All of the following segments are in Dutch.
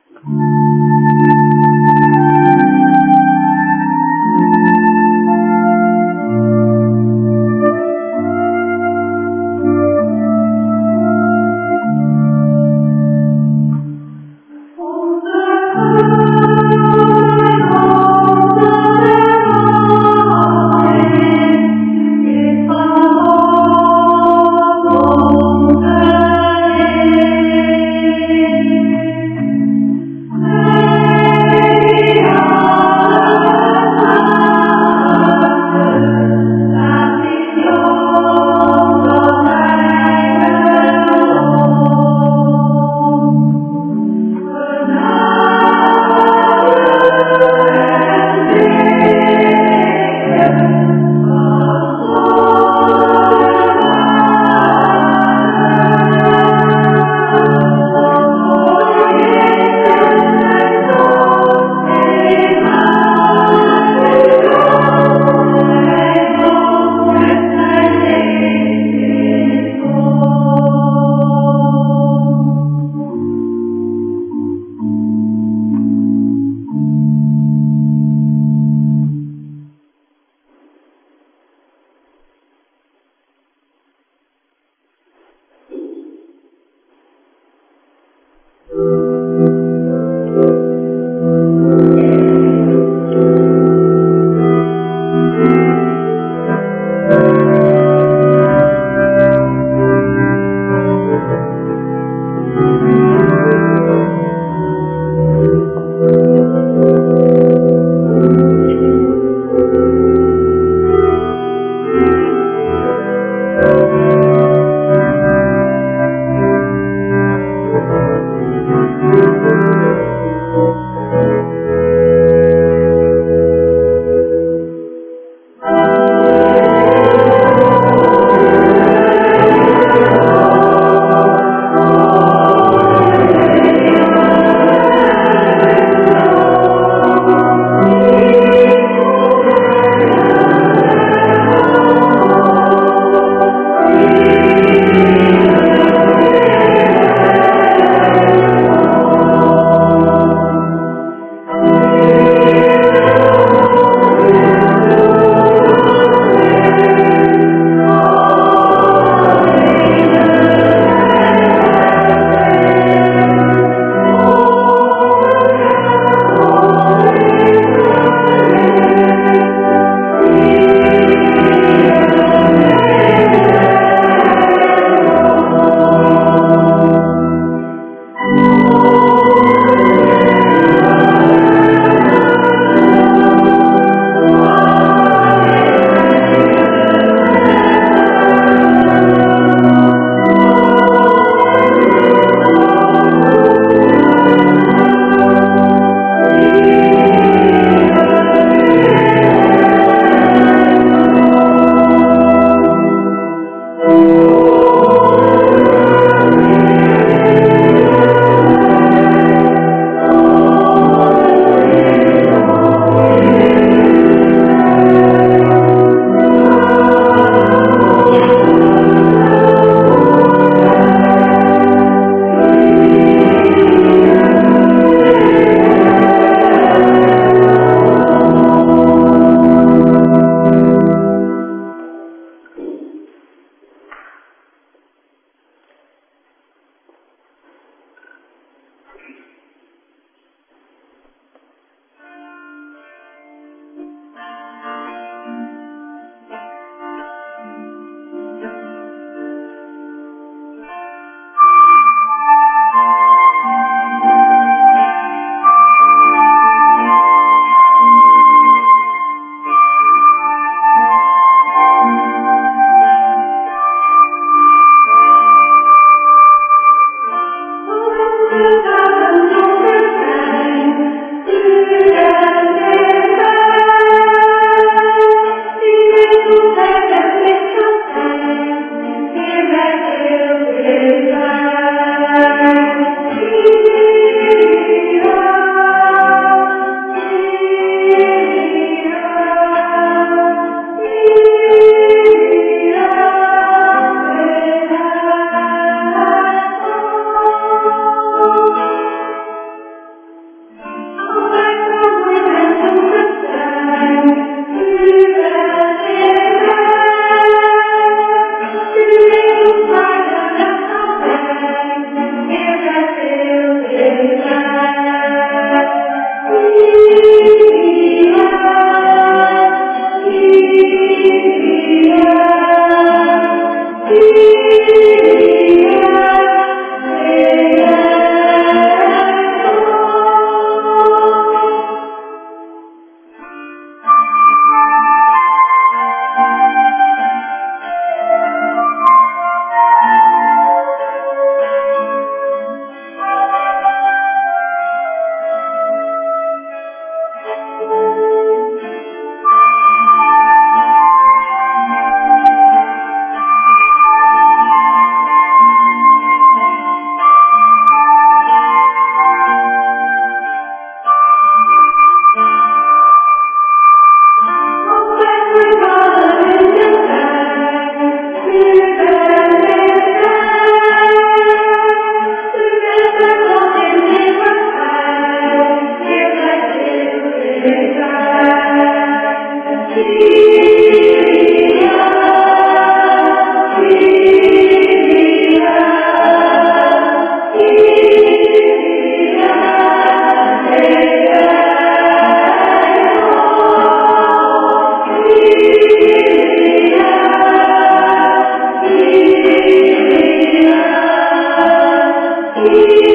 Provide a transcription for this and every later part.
Thank you.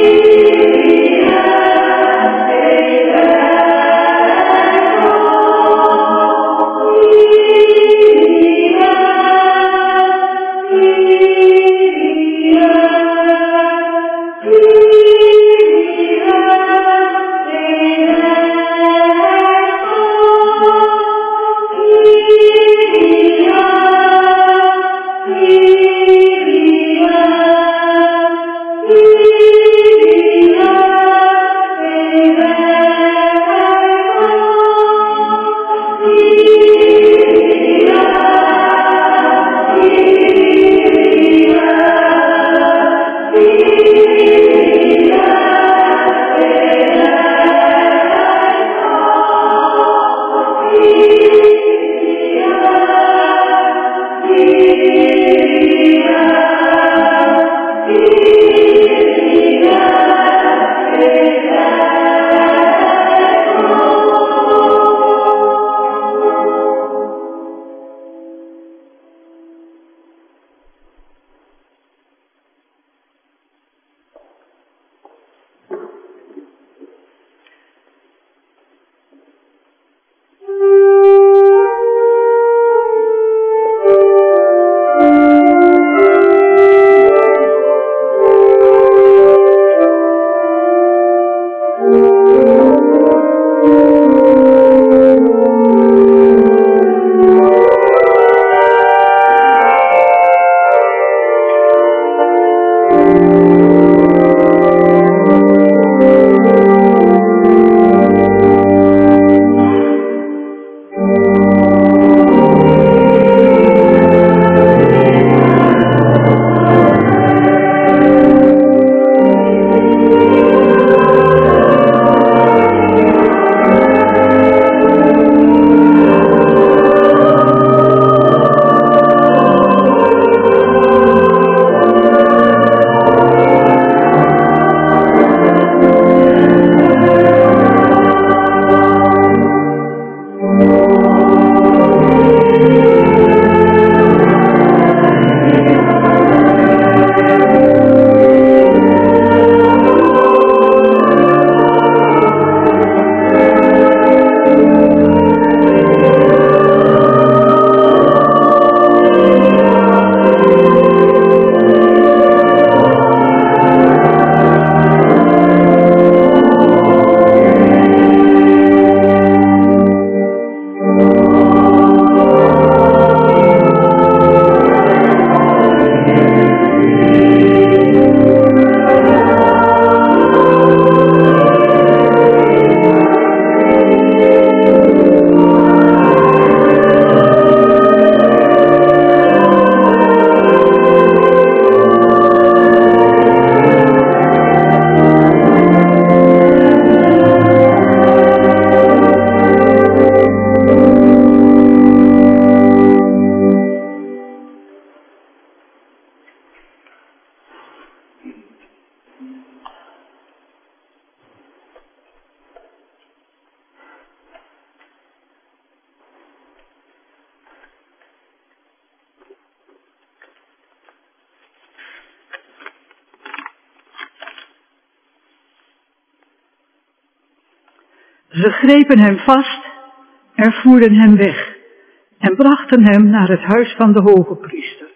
Ze grepen hem vast en voerden hem weg en brachten hem naar het huis van de hoge priester.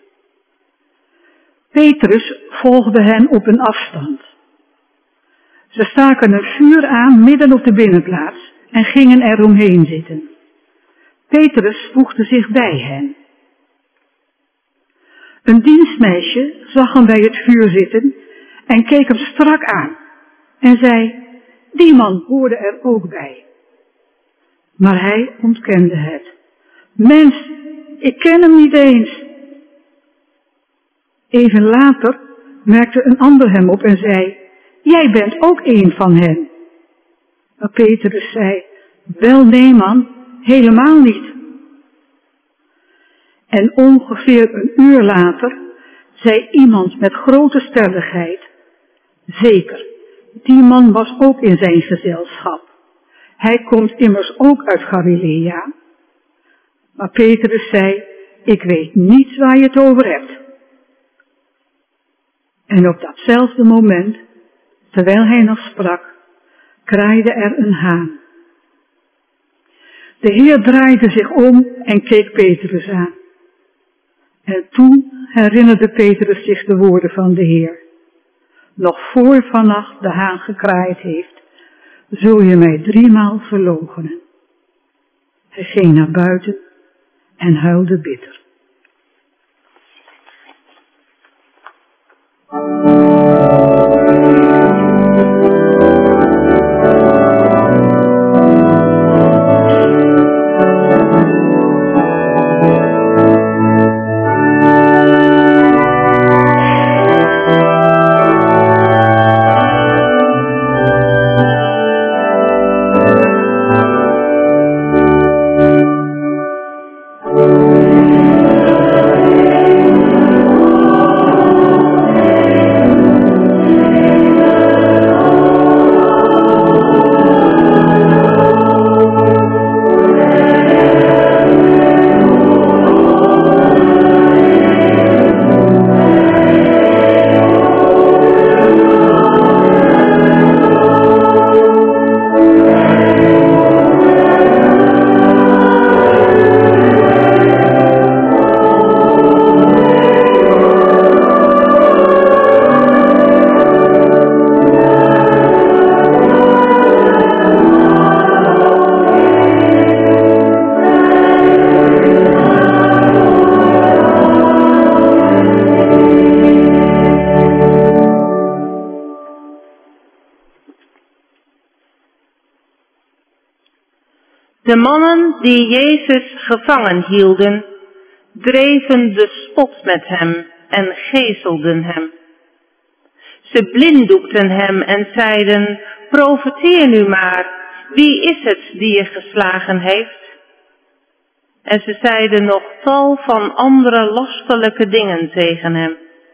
Petrus volgde hen op een afstand. Ze staken een vuur aan midden op de binnenplaats en gingen eromheen zitten. Petrus voegde zich bij hen. Een dienstmeisje zag hem bij het vuur zitten en keek hem strak aan en zei: die man hoorde er ook bij. Maar hij ontkende het. Mens, ik ken hem niet eens. Even later merkte een ander hem op en zei: jij bent ook een van hen. Maar Petrus zei: wel nee man, helemaal niet. En ongeveer een uur later zei iemand met grote stelligheid: zeker, die man was ook in zijn gezelschap. Hij komt immers ook uit Galilea. Maar Petrus zei: ik weet niet waar je het over hebt. En op datzelfde moment Terwijl hij nog sprak, kraaide er een haan. De Heer draaide zich om en keek Petrus aan. En toen herinnerde Petrus zich de woorden van de Heer. Nog voor vannacht de haan gekraaid heeft, zul je mij 3 maal verloochenen. Hij ging naar buiten en huilde bitter. De mannen die Jezus gevangen hielden, dreven de spot met hem en geeselden hem. Ze blinddoekten hem en zeiden, profeteer nu maar, wie is het die je geslagen heeft? En ze zeiden nog tal van andere lastelijke dingen tegen hem.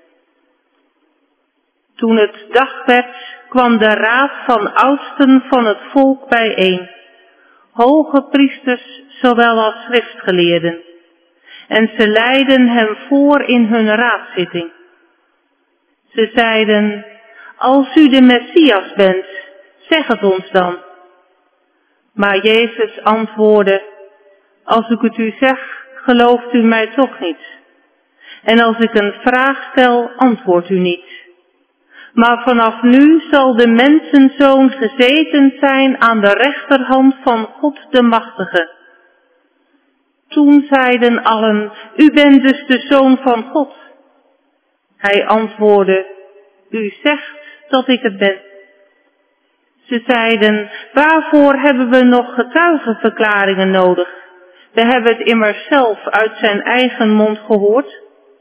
Toen het dag werd, kwam de raad van oudsten van het volk bijeen, hoge priesters zowel als schriftgeleerden, en ze leidden hem voor in hun raadzitting. Ze zeiden, als u de Messias bent, zeg het ons dan. Maar Jezus antwoordde, als ik het u zeg, gelooft u mij toch niet. En als ik een vraag stel, antwoordt u niet. Maar vanaf nu zal de mensenzoon gezeten zijn aan de rechterhand van God de Machtige. Toen zeiden allen, u bent dus de Zoon van God. Hij antwoordde, u zegt dat ik het ben. Ze zeiden, waarvoor hebben we nog getuigenverklaringen nodig? We hebben het immers zelf uit zijn eigen mond gehoord.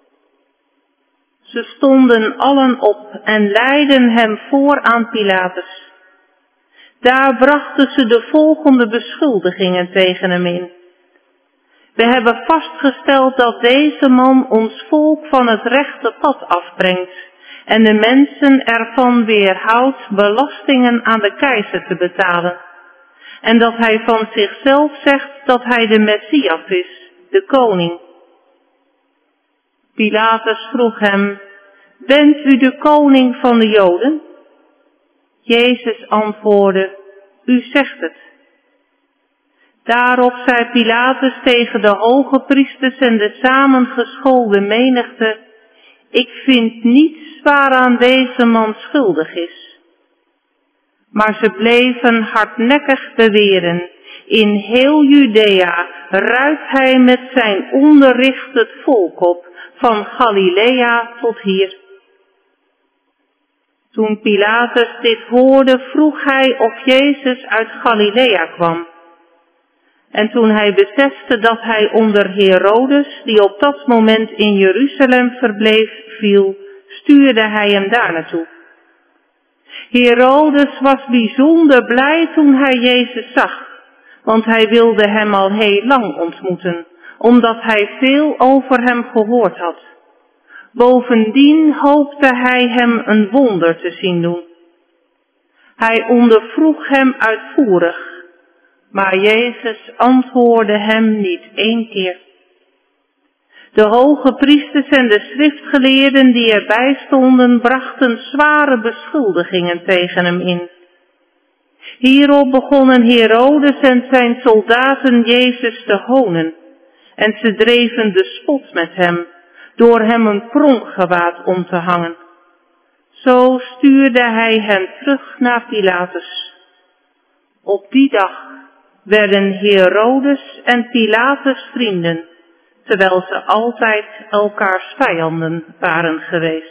Ze stonden allen op en leidden hem voor aan Pilatus. Daar brachten ze de volgende beschuldigingen tegen hem in. We hebben vastgesteld dat deze man ons volk van het rechte pad afbrengt en de mensen ervan weerhoudt belastingen aan de keizer te betalen. En dat hij van zichzelf zegt dat hij de Messias is, de koning. Pilatus vroeg hem, bent u de koning van de Joden? Jezus antwoordde, u zegt het. Daarop zei Pilatus tegen de hoge priesters en de samengeschoolde menigte, ik vind niets waaraan deze man schuldig is. Maar ze bleven hardnekkig beweren, in heel Judea ruikt hij met zijn onderricht het volk op, van Galilea tot hier. Toen Pilatus dit hoorde, vroeg hij of Jezus uit Galilea kwam. En toen hij besefte dat hij onder Herodes, die op dat moment in Jeruzalem verbleef, viel, stuurde hij hem daar naartoe. Herodes was bijzonder blij toen hij Jezus zag, want hij wilde hem al heel lang ontmoeten, omdat hij veel over hem gehoord had. Bovendien hoopte hij hem een wonder te zien doen. Hij ondervroeg hem uitvoerig, maar Jezus antwoordde hem niet 1 keer. De hoge priesters en de schriftgeleerden die erbij stonden, brachten zware beschuldigingen tegen hem in. Hierop begonnen Herodes en zijn soldaten Jezus te honen, en ze dreven de spot met hem, door hem een pronkgewaad om te hangen. Zo stuurde hij hen terug naar Pilatus. Op die dag werden Herodes en Pilatus vrienden, terwijl ze altijd elkaars vijanden waren geweest.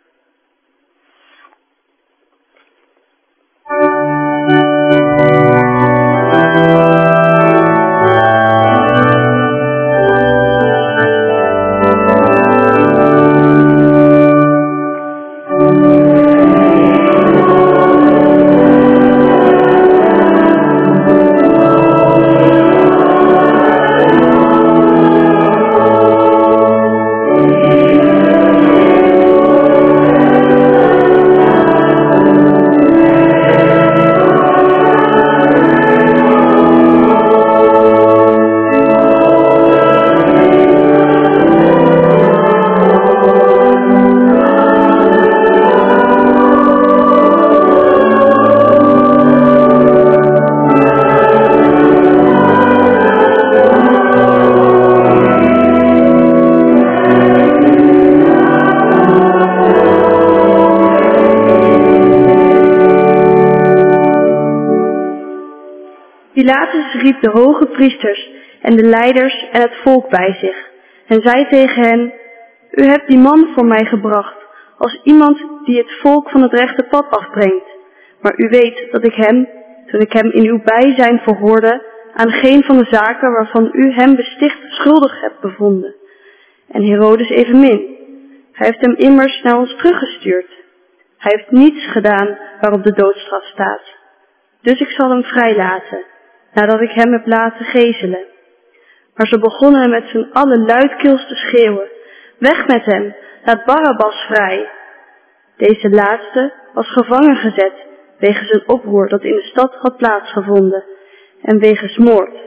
Pilatus riep de hoge priesters en de leiders en het volk bij zich en zei tegen hen: U hebt die man voor mij gebracht als iemand die het volk van het rechte pad afbrengt. Maar u weet dat ik hem, toen ik hem in uw bijzijn verhoorde, aan geen van de zaken waarvan u hem besticht schuldig hebt bevonden. En Herodes evenmin. Hij heeft hem immers naar ons teruggestuurd. Hij heeft niets gedaan waarop de doodstraf staat. Dus ik zal hem vrijlaten, nadat ik hem heb laten gezelen. Maar ze begonnen met z'n allen luidkeels te schreeuwen: Weg met hem, laat Barabbas vrij. Deze laatste was gevangen gezet wegens een oproer dat in de stad had plaatsgevonden en wegens moord.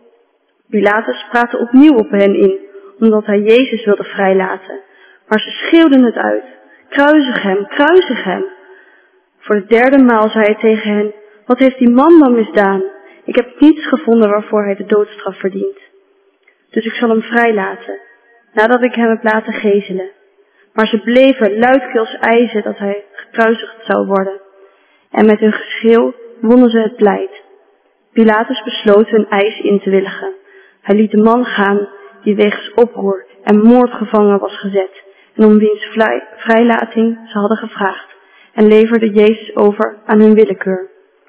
Pilatus praatte opnieuw op hen in, omdat hij Jezus wilde vrijlaten. Maar ze schreeuwden het uit: Kruisig hem, kruisig hem. Voor de derde maal zei hij tegen hen: Wat heeft die man dan misdaan? Ik heb niets gevonden waarvoor hij de doodstraf verdient. Dus ik zal hem vrijlaten, nadat ik hem heb laten gezelen. Maar ze bleven luidkeels eisen dat hij gekruisigd zou worden. En met hun geschreeuw wonnen ze het pleit. Pilatus besloot hun eis in te willigen. Hij liet de man gaan die wegens oproer en moord gevangen was gezet en om wiens vrijlating ze hadden gevraagd, en leverde Jezus over aan hun willekeur.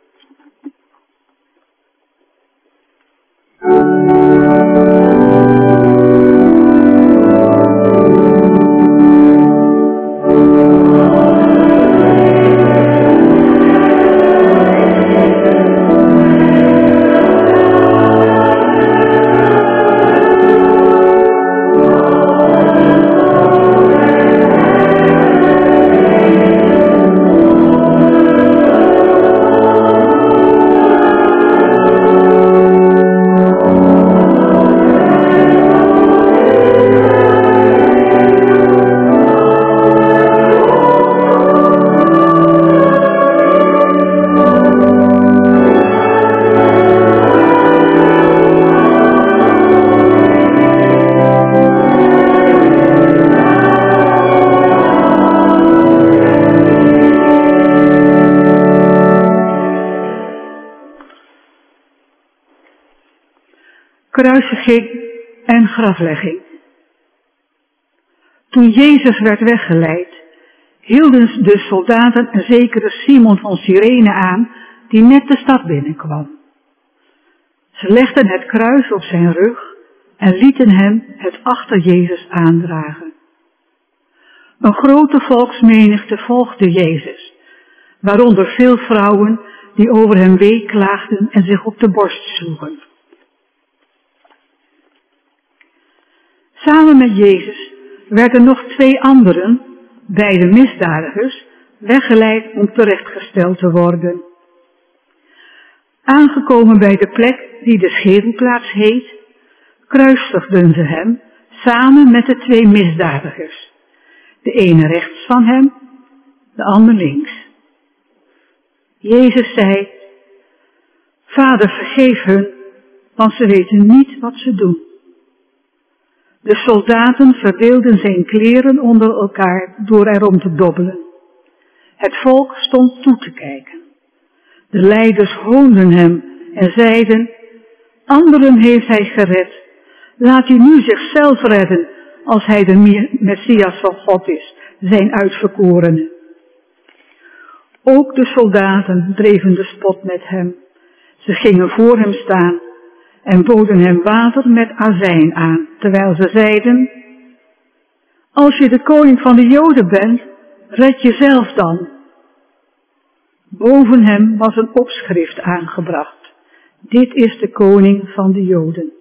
Kruisiging en graflegging. Toen Jezus werd weggeleid, hielden de soldaten een zekere Simon van Cyrene aan, die net de stad binnenkwam. Ze legden het kruis op zijn rug en lieten hem het achter Jezus aandragen. Een grote volksmenigte volgde Jezus, waaronder veel vrouwen die over hem weeklaagden en zich op de borst sloegen. Samen met Jezus werden nog 2 anderen, beide misdadigers, weggeleid om terechtgesteld te worden. Aangekomen bij de plek die de Schedelplaats heet, kruisigden ze hem samen met de 2 misdadigers. De ene rechts van hem, de ander links. Jezus zei, Vader, vergeef hun, want ze weten niet wat ze doen. De soldaten verdeelden zijn kleren onder elkaar door erom te dobbelen. Het volk stond toe te kijken. De leiders hoonden hem en zeiden, anderen heeft hij gered. Laat hij nu zichzelf redden, als hij de Messias van God is, zijn uitverkorene. Ook de soldaten dreven de spot met hem. Ze gingen voor hem staan en boden hem water met azijn aan, terwijl ze zeiden, als je de koning van de Joden bent, red jezelf dan. Boven hem was een opschrift aangebracht. Dit is de koning van de Joden.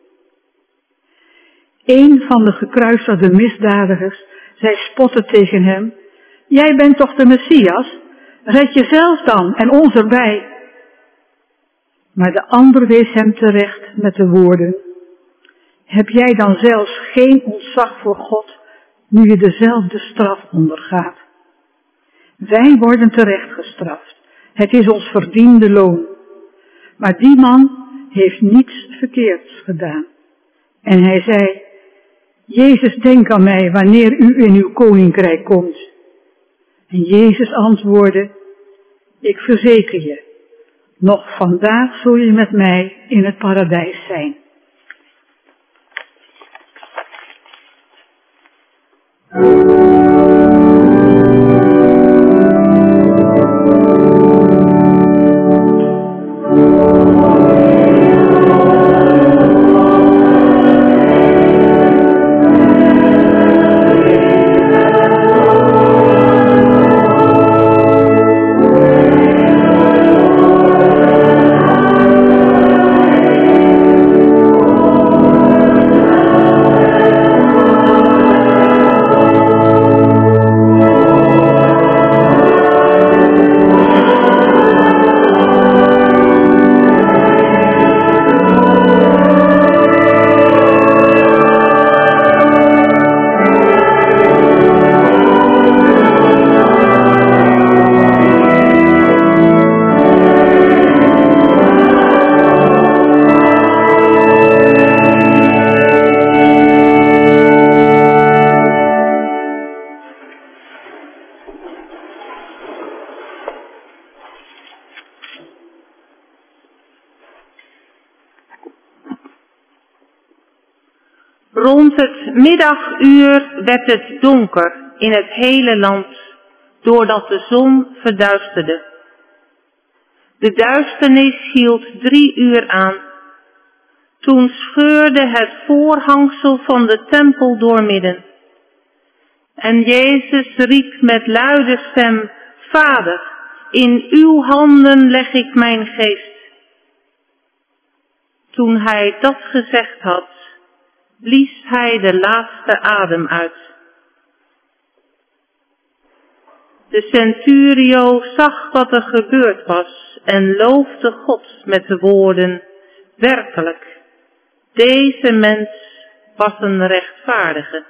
Een van de gekruisigde misdadigers zei spottend tegen hem, jij bent toch de Messias? Red jezelf dan en ons erbij. Maar de ander wees hem terecht met de woorden, heb jij dan zelfs geen ontzag voor God, nu je dezelfde straf ondergaat? Wij worden terecht gestraft. Het is ons verdiende loon. Maar die man heeft niets verkeerds gedaan. En hij zei, Jezus, denk aan mij wanneer u in uw koninkrijk komt. En Jezus antwoordde, ik verzeker je, nog vandaag zul je met mij in het paradijs zijn. Rond het middaguur werd het donker in het hele land, doordat de zon verduisterde. De duisternis hield 3 uur aan. Toen scheurde het voorhangsel van de tempel doormidden. En Jezus riep met luide stem, Vader, in uw handen leg ik mijn geest. Toen hij dat gezegd had, blies hij de laatste adem uit. De centurio zag wat er gebeurd was en loofde God met de woorden, werkelijk, deze mens was een rechtvaardige.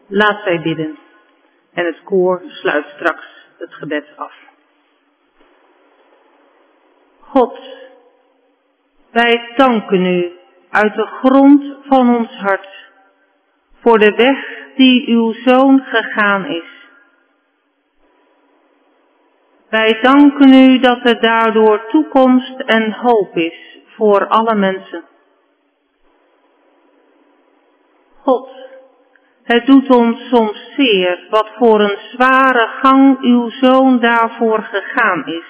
Laat zij bidden. En het koor sluit straks het gebed af. God, wij danken u uit de grond van ons hart voor de weg die uw Zoon gegaan is. Wij danken u dat er daardoor toekomst en hoop is voor alle mensen. God, het doet ons soms zeer wat voor een zware gang uw Zoon daarvoor gegaan is.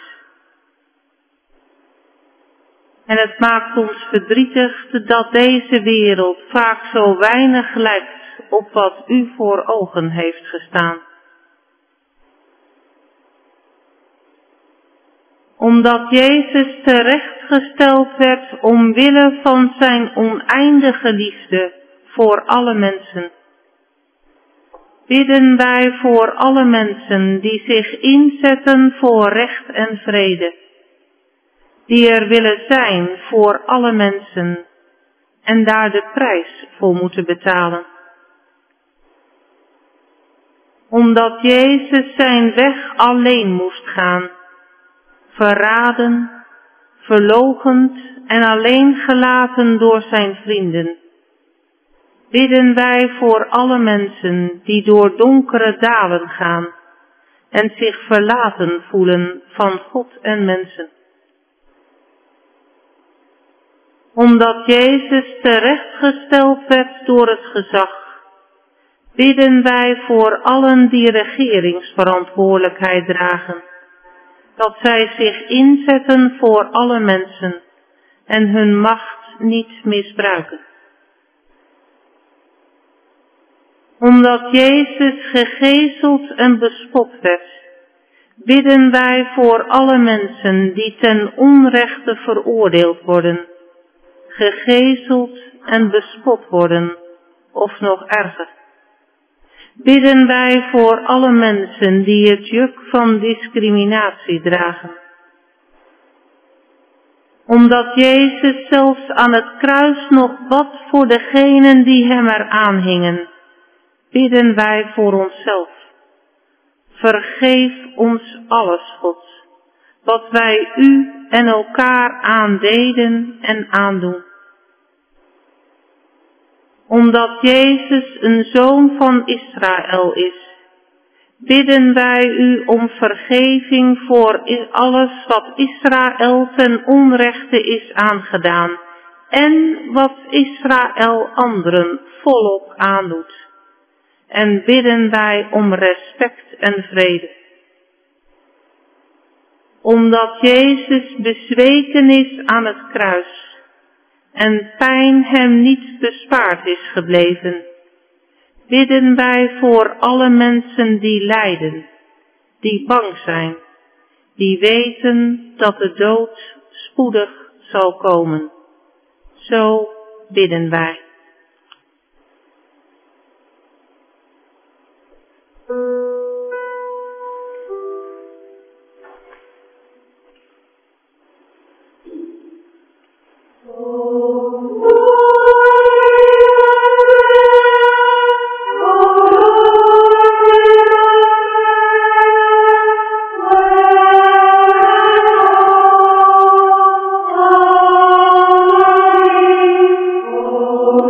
En het maakt ons verdrietig dat deze wereld vaak zo weinig lijkt op wat u voor ogen heeft gestaan. Omdat Jezus terechtgesteld werd omwille van zijn oneindige liefde voor alle mensen, bidden wij voor alle mensen die zich inzetten voor recht en vrede, die er willen zijn voor alle mensen en daar de prijs voor moeten betalen. Omdat Jezus zijn weg alleen moest gaan, verraden, verloochend en alleen gelaten door zijn vrienden, bidden wij voor alle mensen die door donkere dalen gaan en zich verlaten voelen van God en mensen. Omdat Jezus terechtgesteld werd door het gezag, bidden wij voor allen die regeringsverantwoordelijkheid dragen, dat zij zich inzetten voor alle mensen en hun macht niet misbruiken. Omdat Jezus gegezeld en bespot werd, bidden wij voor alle mensen die ten onrechte veroordeeld worden, gegezeld en bespot worden, of nog erger. Bidden wij voor alle mensen die het juk van discriminatie dragen. Omdat Jezus zelfs aan het kruis nog bad voor degenen die hem eraan hingen, bidden wij voor onszelf. Vergeef ons alles, God, wat wij u en elkaar aandeden en aandoen. Omdat Jezus een zoon van Israël is, bidden wij u om vergeving voor alles wat Israël ten onrechte is aangedaan en wat Israël anderen volop aandoet. En bidden wij om respect en vrede. Omdat Jezus bezweken is aan het kruis en pijn hem niet bespaard is gebleven, bidden wij voor alle mensen die lijden, die bang zijn, die weten dat de dood spoedig zal komen. Zo bidden wij. Oh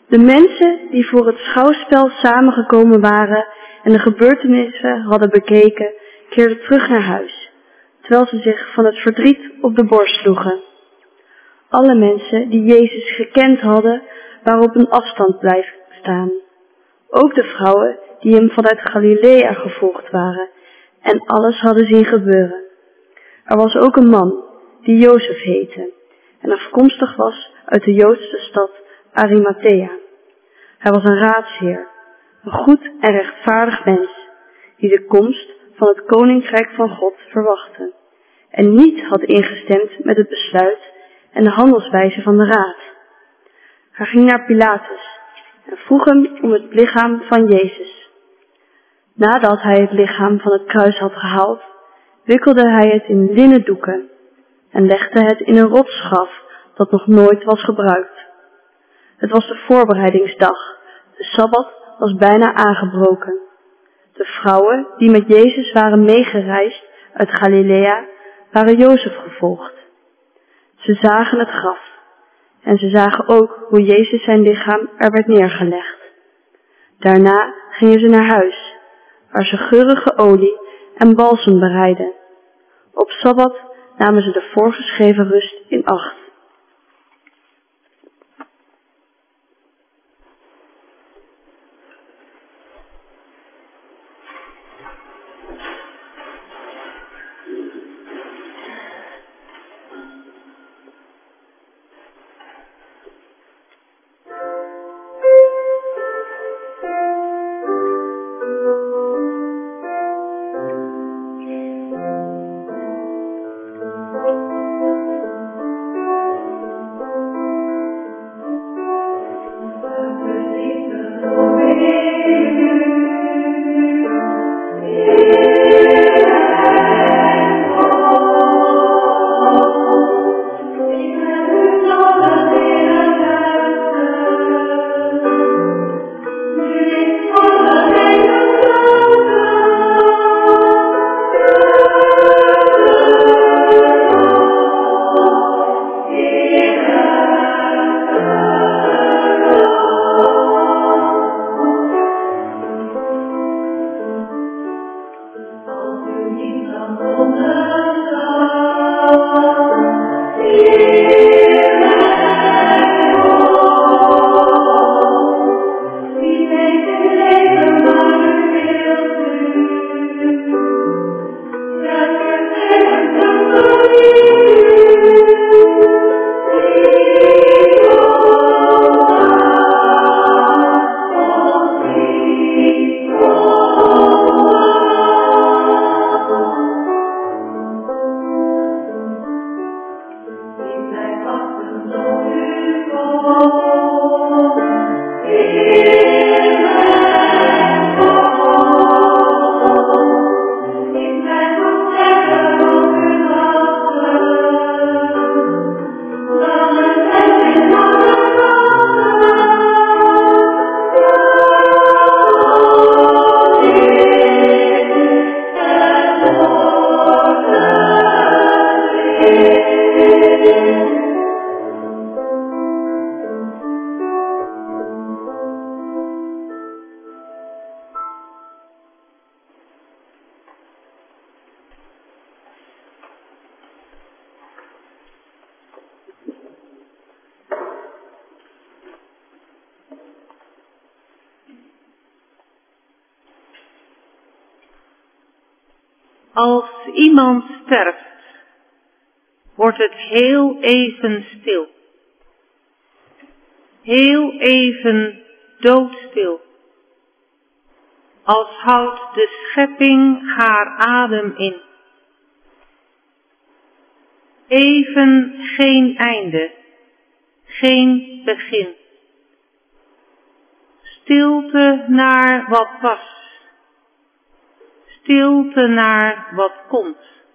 De mensen die voor het schouwspel samengekomen waren en de gebeurtenissen hadden bekeken, keerden terug naar huis, terwijl ze zich van het verdriet op de borst sloegen. Alle mensen die Jezus gekend hadden, waren op een afstand blijven staan. Ook de vrouwen die hem vanuit Galilea gevolgd waren en alles hadden zien gebeuren. Er was ook een man die Jozef heette en afkomstig was uit de Joodse stad Arimathea. Hij was een raadsheer, een goed en rechtvaardig mens, die de komst van het koninkrijk van God verwachtte en niet had ingestemd met het besluit en de handelswijze van de raad. Hij ging naar Pilatus en vroeg hem om het lichaam van Jezus. Nadat hij het lichaam van het kruis had gehaald, wikkelde hij het in linnen doeken en legde het in een rotsgraf dat nog nooit was gebruikt. Het was de voorbereidingsdag, de Sabbat was bijna aangebroken. De vrouwen die met Jezus waren meegereisd uit Galilea waren Jozef gevolgd. Ze zagen het graf en ze zagen ook hoe Jezus zijn lichaam er werd neergelegd. Daarna gingen ze naar huis, waar ze geurige olie en balsem bereidden. Op Sabbat namen ze de voorgeschreven rust in acht. Als iemand sterft, wordt het heel even stil. Heel even doodstil. Als houdt de schepping haar adem in. Even geen einde, geen begin. Stilte naar wat was. Stilte naar wat komt.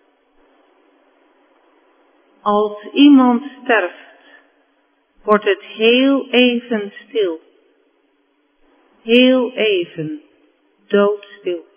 Als iemand sterft, wordt het heel even stil. Heel even doodstil.